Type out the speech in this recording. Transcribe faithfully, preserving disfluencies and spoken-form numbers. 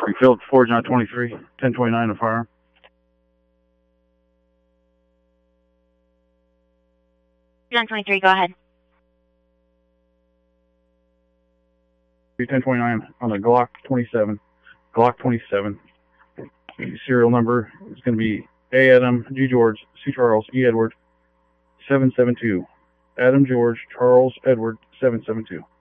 Refilled Forge nine twenty-three, ten twenty-nine to fire. nine twenty-three, go ahead. ten twenty-nine on the Glock twenty-seven. Glock twenty-seven. The serial number is going to be A Adam, G George, C Charles, E Edward, seven seven two. Adam George, Charles Edward, seven seven two.